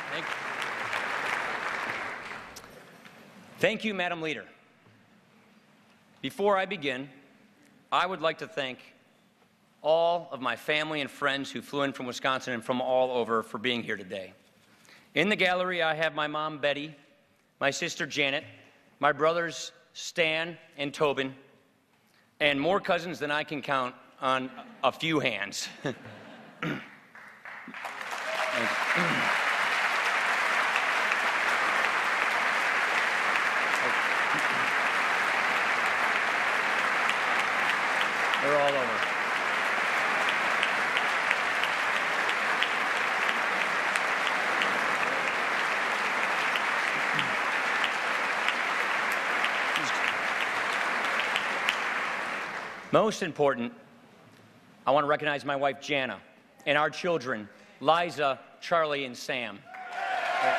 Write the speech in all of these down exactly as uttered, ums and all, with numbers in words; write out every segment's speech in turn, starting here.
Thank you. Thank you, Madam Leader. Before I begin, I would like to thank all of my family and friends who flew in from Wisconsin and from all over for being here today. In the gallery, I have my mom, Betty, my sister, Janet, my brothers, Stan and Tobin, and more cousins than I can count on a few hands. They're all over. Most important, I want to recognize my wife, Jana, and our children, Liza, Charlie, and Sam. Hey,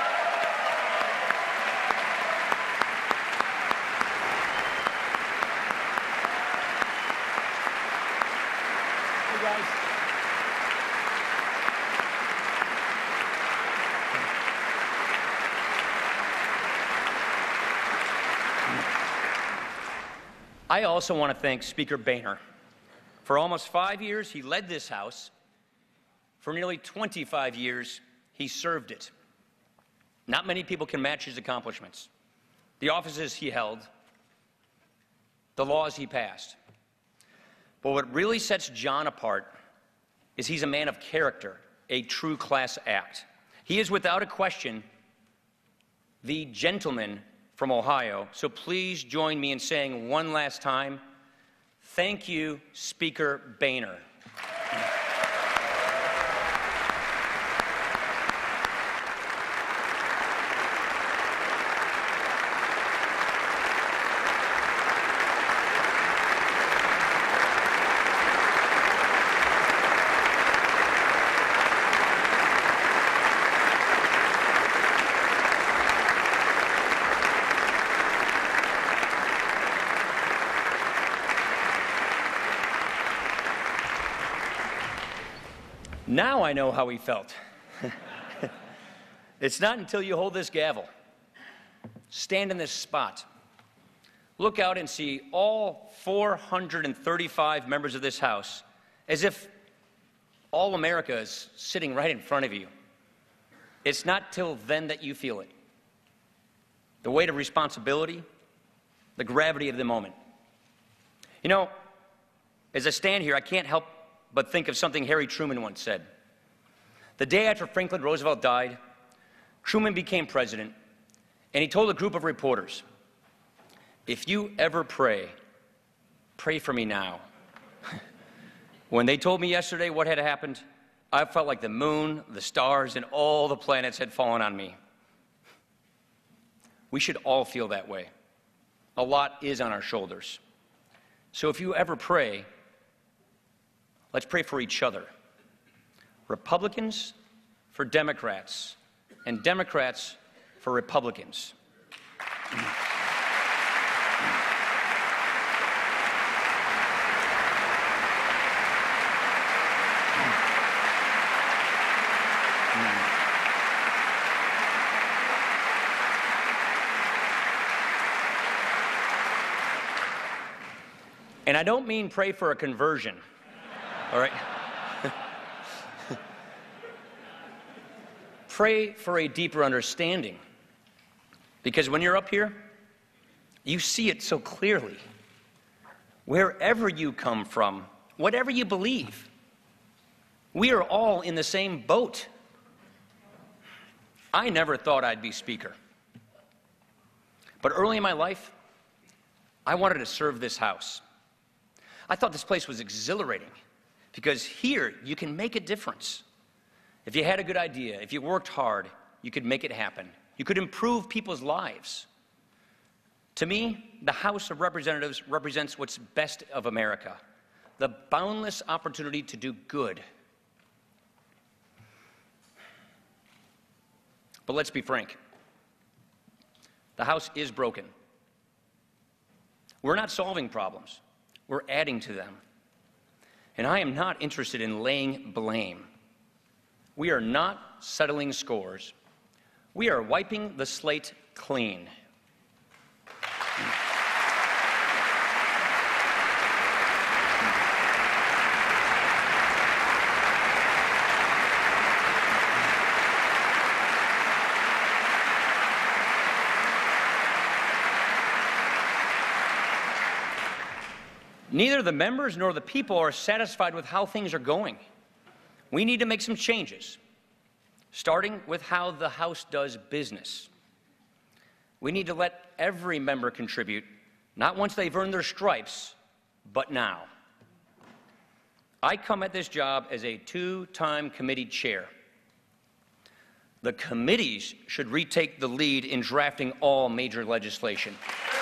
guys. I also want to thank Speaker Boehner. For almost five years, he led this House. For nearly twenty-five years, he served it. Not many people can match his accomplishments, the offices he held, the laws he passed. But what really sets John apart is he's a man of character, a true class act. He is, without a question, the gentleman from Ohio. So please join me in saying one last time, thank you, Speaker Boehner. Now I know how he felt. It's not until you hold this gavel, stand in this spot, look out and see all four hundred thirty-five members of this House as if all America is sitting right in front of you. It's not till then that you feel it. The weight of responsibility, the gravity of the moment. You know, as I stand here, I can't help but think of something Harry Truman once said. The day after Franklin Roosevelt died, Truman became president, and he told a group of reporters, if you ever pray, pray for me now. When they told me yesterday what had happened, I felt like the moon, the stars, and all the planets had fallen on me. We should all feel that way. A lot is on our shoulders. So if you ever pray, let's pray for each other. Republicans for Democrats, and Democrats for Republicans. And I don't mean pray for a conversion, all right? Pray for a deeper understanding. Because when you're up here, you see it so clearly. Wherever you come from, whatever you believe, we are all in the same boat. I never thought I'd be Speaker. But early in my life, I wanted to serve this House. I thought this place was exhilarating because here you can make a difference. If you had a good idea, if you worked hard, you could make it happen. You could improve people's lives. To me, the House of Representatives represents what's best of America, the boundless opportunity to do good. But let's be frank. The House is broken. We're not solving problems. We're adding to them. And I am not interested in laying blame. We are not settling scores. We are wiping the slate clean. Neither the members nor the people are satisfied with how things are going. We need to make some changes, starting with how the House does business. We need to let every member contribute, not once they've earned their stripes, but now. I come at this job as a two-time committee chair. The committees should retake the lead in drafting all major legislation.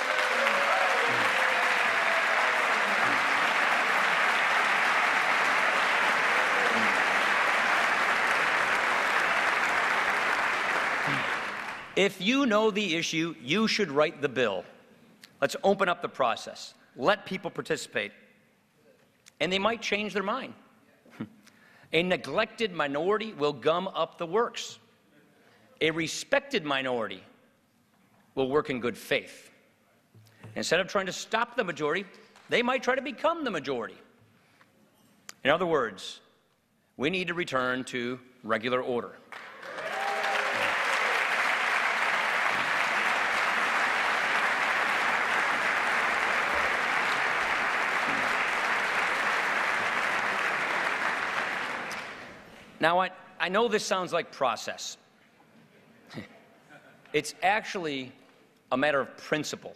If you know the issue, you should write the bill. Let's open up the process. Let people participate. And they might change their mind. A neglected minority will gum up the works. A respected minority will work in good faith. Instead of trying to stop the majority, they might try to become the majority. In other words, we need to return to regular order. Now, I, I know this sounds like process. It's actually a matter of principle.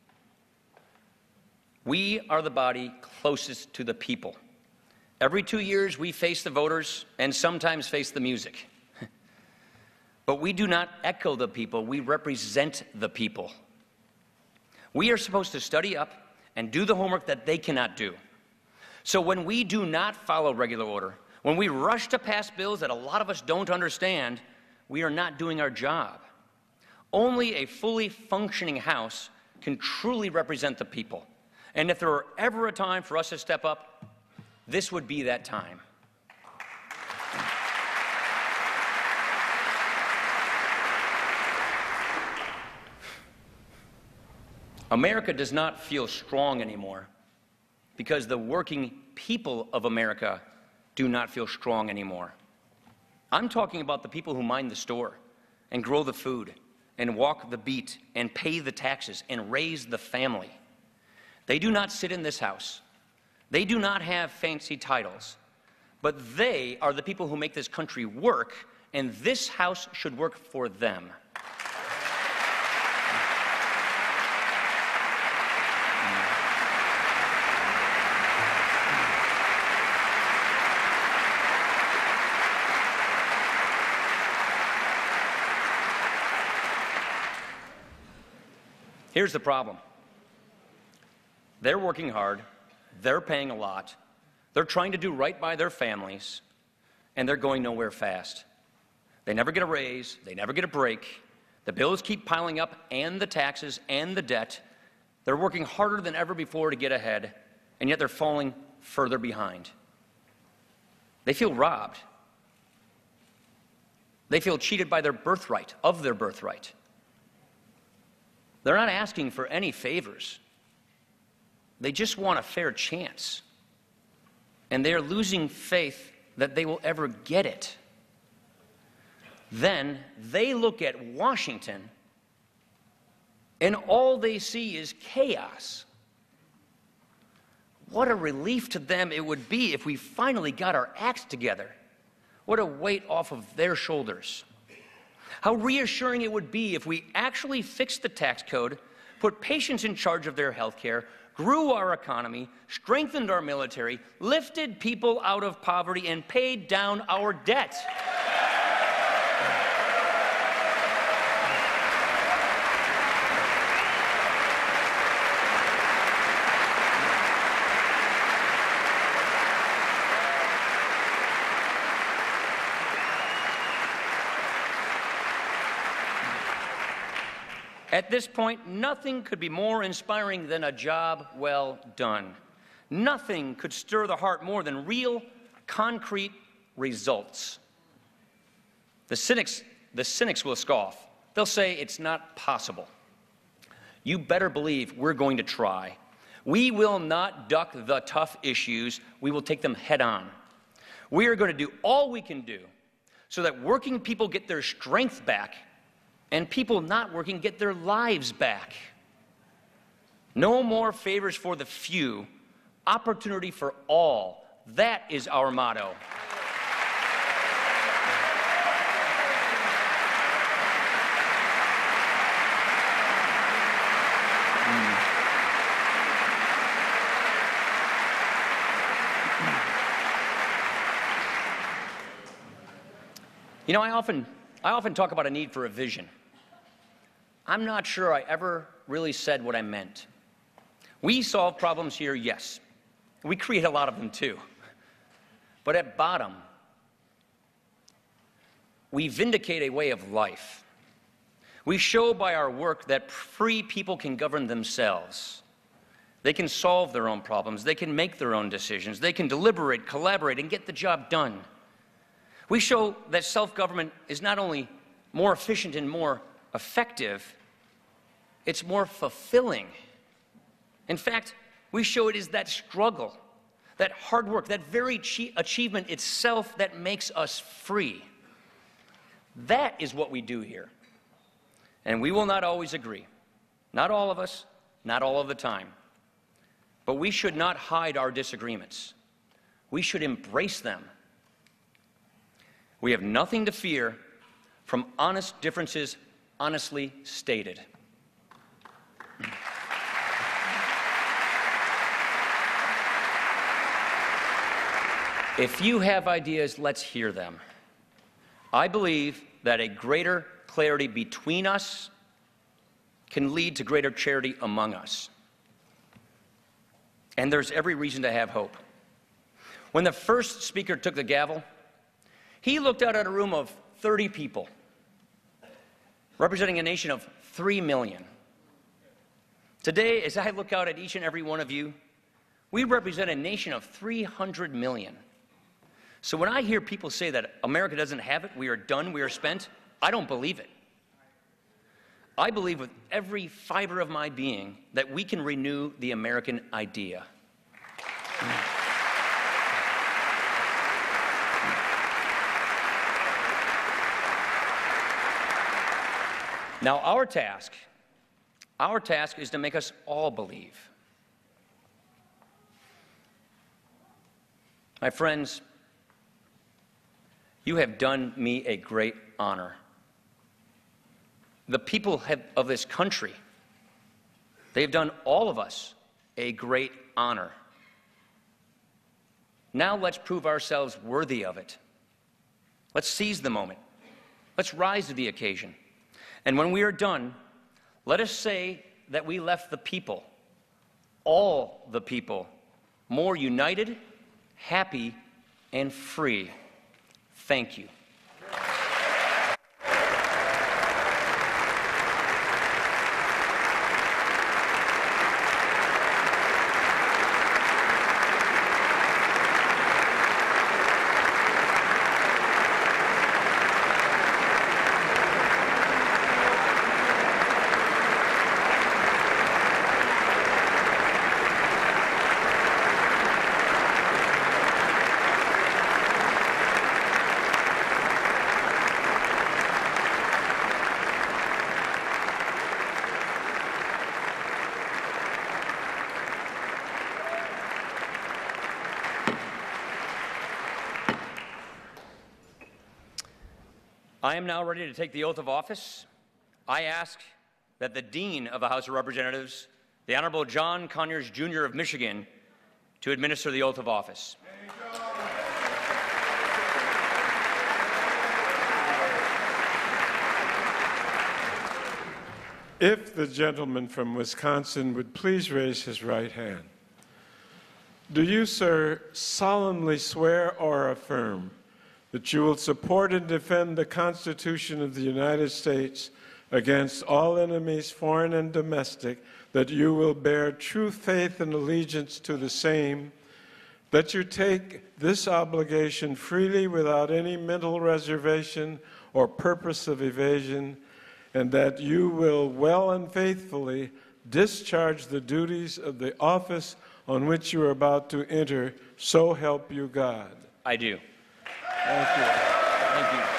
We are the body closest to the people. Every two years, we face the voters and sometimes face the music. But we do not echo the people, we represent the people. We are supposed to study up and do the homework that they cannot do. So when we do not follow regular order, when we rush to pass bills that a lot of us don't understand, we are not doing our job. Only a fully functioning House can truly represent the people. And if there were ever a time for us to step up, this would be that time. America does not feel strong anymore because the working people of America do not feel strong anymore. I'm talking about the people who mind the store and grow the food and walk the beat and pay the taxes and raise the family. They do not sit in this House. They do not have fancy titles, but they are the people who make this country work, and this House should work for them. Here's the problem. They're working hard, they're paying a lot, they're trying to do right by their families, and they're going nowhere fast. They never get a raise, they never get a break, the bills keep piling up, and the taxes and the debt. They're working harder than ever before to get ahead, and yet they're falling further behind. They feel robbed. They feel cheated by their birthright, of their birthright. They're not asking for any favors. They just want a fair chance. And they're losing faith that they will ever get it. Then they look at Washington, and all they see is chaos. What a relief to them it would be if we finally got our acts together. What a weight off of their shoulders. How reassuring it would be if we actually fixed the tax code, put patients in charge of their health care, grew our economy, strengthened our military, lifted people out of poverty, and paid down our debt. At this point, nothing could be more inspiring than a job well done. Nothing could stir the heart more than real, concrete results. The cynics the cynics will scoff. They'll say it's not possible. You better believe we're going to try. We will not duck the tough issues. We will take them head on. We are going to do all we can do so that working people get their strength back and people not working get their lives back. No more favors for the few, opportunity for all. That is our motto. You know, I often, I often talk about a need for a vision. I'm not sure I ever really said what I meant. We solve problems here, yes. We create a lot of them too. But at bottom, we vindicate a way of life. We show by our work that free people can govern themselves. They can solve their own problems. They can make their own decisions. They can deliberate, collaborate, and get the job done. We show that self-government is not only more efficient and more effective, it's more fulfilling. In fact, we show it is that struggle, that hard work, that very achievement itself that makes us free. That is what we do here. And we will not always agree. Not all of us, not all of the time. But we should not hide our disagreements. We should embrace them. We have nothing to fear from honest differences honestly stated. If you have ideas, let's hear them. I believe that a greater clarity between us can lead to greater charity among us. And there's every reason to have hope. When the first speaker took the gavel, he looked out at a room of thirty people, representing a nation of three million. Today, as I look out at each and every one of you, we represent a nation of three hundred million. So when I hear people say that America doesn't have it, we are done, we are spent, I don't believe it. I believe with every fiber of my being that we can renew the American idea. Now, our task, our task is to make us all believe. My friends, you have done me a great honor. The people have, of this country, they've done all of us a great honor. Now let's prove ourselves worthy of it. Let's seize the moment. Let's rise to the occasion. And when we are done, let us say that we left the people, all the people, more united, happy, and free. Thank you. I am now ready to take the oath of office. I ask that the Dean of the House of Representatives, the Honorable John Conyers, Junior of Michigan, to administer the oath of office. If the gentleman from Wisconsin would please raise his right hand. Do you, sir, solemnly swear or affirm that you will support and defend the Constitution of the United States against all enemies, foreign and domestic, that you will bear true faith and allegiance to the same, that you take this obligation freely without any mental reservation or purpose of evasion, and that you will well and faithfully discharge the duties of the office on which you are about to enter, so help you God. I do. Thank you. Thank you.